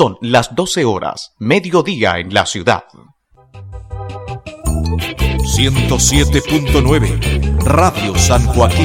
Son las 12 horas, mediodía en la ciudad. 107.9 Radio San Joaquín.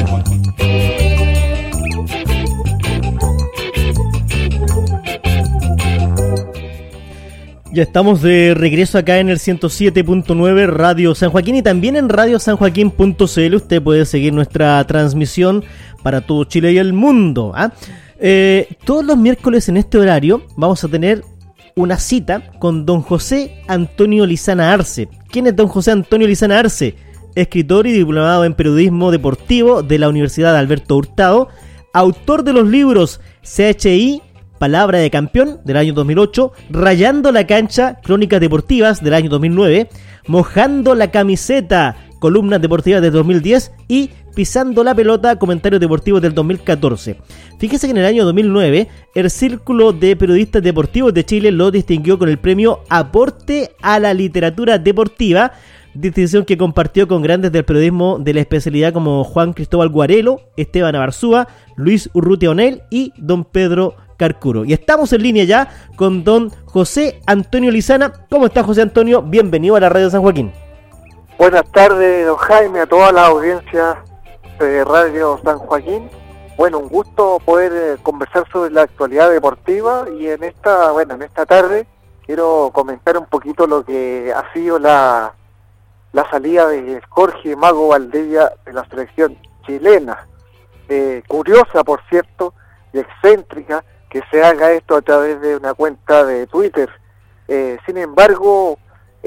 Ya estamos de regreso acá en el 107.9 Radio San Joaquín y también en radiosanjoaquín.cl. Usted puede seguir nuestra transmisión para todo Chile y el mundo. Todos los miércoles en este horario vamos a tener una cita con don José Antonio Lizana Arce. ¿Quién es don José Antonio Lizana Arce? Escritor y diplomado en periodismo deportivo de la Universidad Alberto Hurtado, autor de los libros CHI, Palabra de Campeón, del año 2008, Rayando la Cancha, Crónicas Deportivas, del año 2009, Mojando la Camiseta, Columnas Deportivas del 2010 y Pisando la Pelota, Comentarios Deportivos del 2014. Fíjese que en el año 2009, el Círculo de Periodistas Deportivos de Chile lo distinguió con el premio Aporte a la Literatura Deportiva, distinción que compartió con grandes del periodismo de la especialidad como Juan Cristóbal Guarelo, Esteban Abarzúa, Luis Urrutia O'Neill y don Pedro Carcuro. Y estamos en línea ya con don José Antonio Lizana. ¿Cómo está, José Antonio? Bienvenido a la Radio San Joaquín. Buenas tardes, don Jaime, a toda la audiencia de Radio San Joaquín. Bueno, un gusto poder conversar sobre la actualidad deportiva y en esta tarde quiero comentar un poquito lo que ha sido la salida de Jorge Mago Valdivia de la selección chilena. Curiosa, por cierto, y excéntrica que se haga esto a través de una cuenta de Twitter. Sin embargo,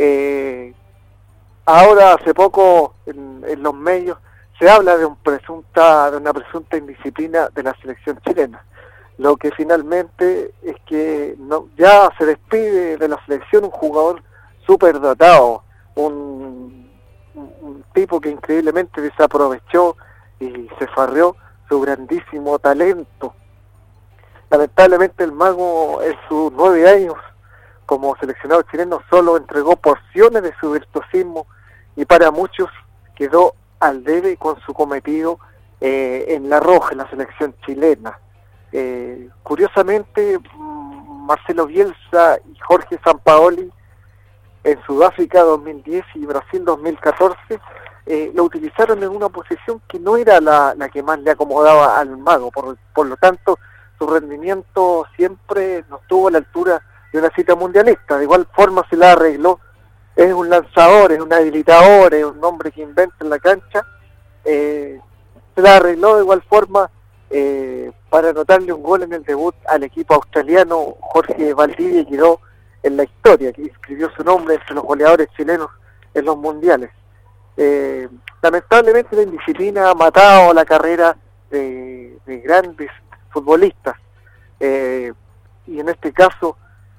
ahora hace poco en los medios se habla de una presunta indisciplina de la selección chilena, lo que finalmente es que ya se despide de la selección un jugador superdotado, un tipo que increíblemente desaprovechó y se farreó su grandísimo talento. Lamentablemente el Mago en sus 9 años como seleccionado chileno solo entregó porciones de su virtuosismo y para muchos quedó al debe con su cometido en la roja, en la selección chilena. Curiosamente, Marcelo Bielsa y Jorge Sampaoli en Sudáfrica 2010 y Brasil 2014 lo utilizaron en una posición que no era la que más le acomodaba al Mago, por lo tanto su rendimiento siempre no estuvo a la altura de una cita mundialista. De igual forma se la arregló, es un lanzador, es un habilitador, es un hombre que inventa en la cancha, se la arregló de igual forma para anotarle un gol en el debut al equipo australiano. Jorge Valdivia quedó en la historia, que escribió su nombre entre los goleadores chilenos en los mundiales. Lamentablemente la indisciplina ha matado la carrera de grandes futbolistas, y en este caso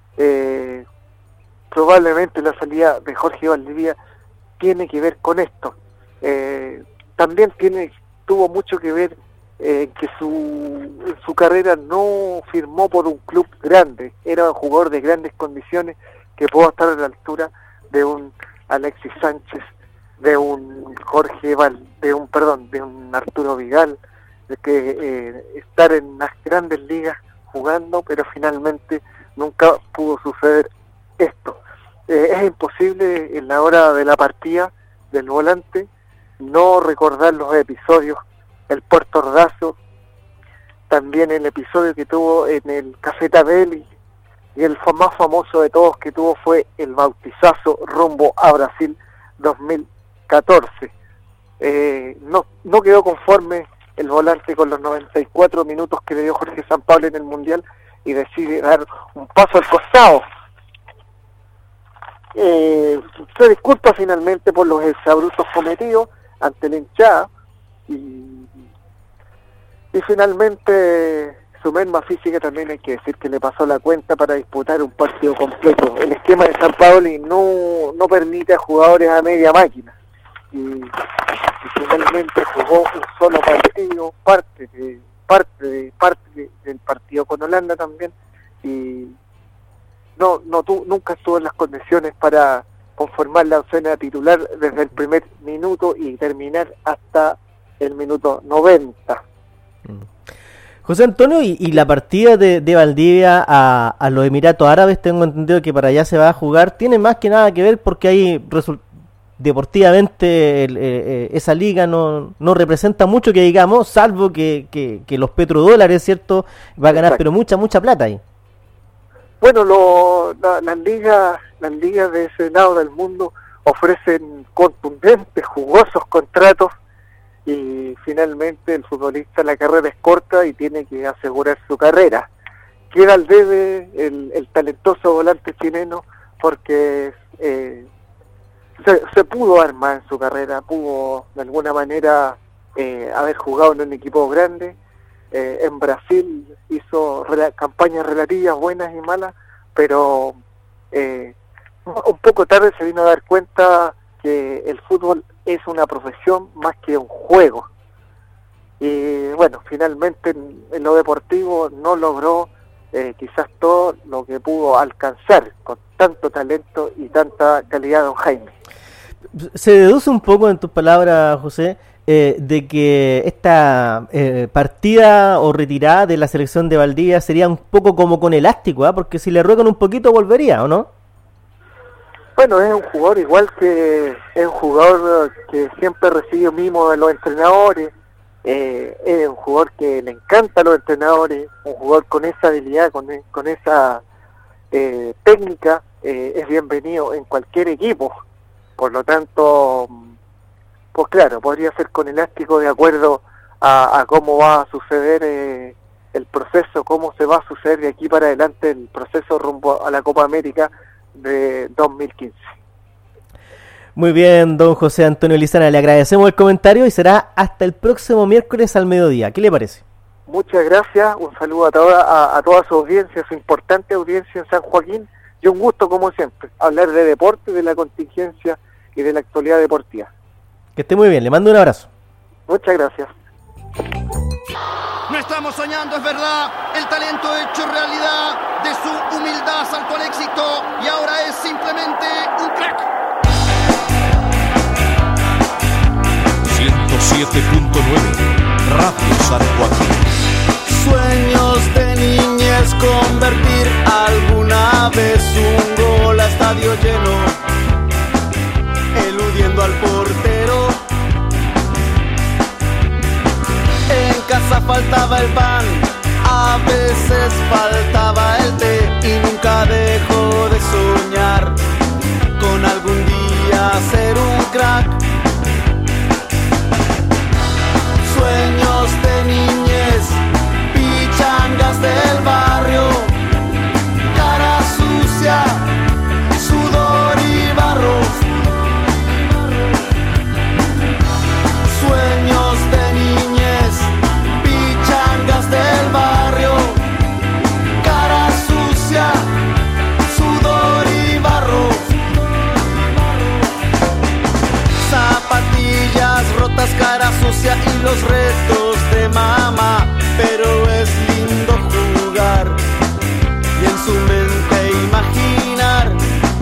probablemente la salida de Jorge Valdivia tiene que ver con esto. También tuvo mucho que ver que su carrera no firmó por un club grande, era un jugador de grandes condiciones que pudo estar a la altura de un Alexis Sánchez, de un de un Arturo Vidal, de que estar en las grandes ligas jugando, pero finalmente nunca pudo suceder esto. Es imposible en la hora de la partida del volante no recordar los episodios, el Puerto Ordaz, también el episodio que tuvo en el Café Tavelli, y el más famoso de todos que tuvo fue el bautizazo rumbo a Brasil 2014. No quedó conforme el volante con los 94 minutos que le dio Jorge Sampaoli en el Mundial y decide dar un paso al costado. Se disculpa finalmente por los exabruptos cometidos ante la hinchada y finalmente su merma física también hay que decir que le pasó la cuenta para disputar un partido completo. El esquema de Sampaoli no permite a jugadores a media máquina y finalmente jugó un solo partido, parte del partido con Holanda también, y nunca estuvo en las condiciones para conformar la oncena titular desde el primer minuto y terminar hasta el minuto 90. José Antonio, y la partida de Valdivia a los Emiratos Árabes, tengo entendido que para allá se va a jugar, tiene más que nada que ver porque hay deportivamente esa liga no representa mucho que digamos, salvo que los petrodólares, ¿cierto? Va a ganar, pero mucha plata ahí. Bueno, las ligas de ese lado del mundo ofrecen contundentes, jugosos contratos, y finalmente el futbolista, la carrera es corta y tiene que asegurar su carrera. Queda al debe el talentoso volante chileno, porque se pudo armar en su carrera, pudo de alguna manera haber jugado en un equipo grande. En Brasil hizo campañas relativas buenas y malas, pero un poco tarde se vino a dar cuenta que el fútbol es una profesión más que un juego. Y bueno, finalmente en lo deportivo no logró quizás todo lo que pudo alcanzar con tanto talento y tanta calidad, don Jaime. Se deduce un poco en tus palabras, José, de que esta partida o retirada de la selección de Valdivia sería un poco como con elástico, ¿eh? Porque si le ruegan un poquito volvería, ¿o no? Bueno, es un jugador que siempre recibe mimo de los entrenadores, es un jugador que le encanta a los entrenadores, un jugador con esa habilidad, con esa técnica, es bienvenido en cualquier equipo. Por lo tanto, pues claro, podría ser con elástico de acuerdo a cómo va a suceder el proceso, cómo se va a suceder de aquí para adelante el proceso rumbo a la Copa América de 2015. Muy bien, don José Antonio Lizana, le agradecemos el comentario y será hasta el próximo miércoles al mediodía. ¿Qué le parece? Muchas gracias, un saludo a toda su audiencia, su importante audiencia en San Joaquín, y un gusto como siempre, hablar de deporte, de la contingencia y de la actualidad deportiva. Que esté muy bien, le mando un abrazo. Muchas gracias. No estamos soñando, es verdad, el talento hecho realidad, de su humildad saltó al éxito y ahora es simplemente un crack. 107.9 Radio San Joaquín. Sueños de niñez, convertir alguna vez un gol a estadio lleno, eludiendo al portero. En casa faltaba el pan, a veces faltaba el té, y nunca dejó de soñar con algún día ser un crack. Sueños de niñez, pichangas del barrio, cara sucia, sudor y barro. Sueños de niñez, pichangas del barrio, cara sucia, sudor y barro. Zapatillas rotas, cara sucia y los retos de mamá, pero es lindo jugar y en su mente imaginar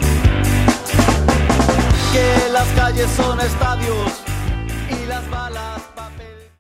que las calles son estadios y las balas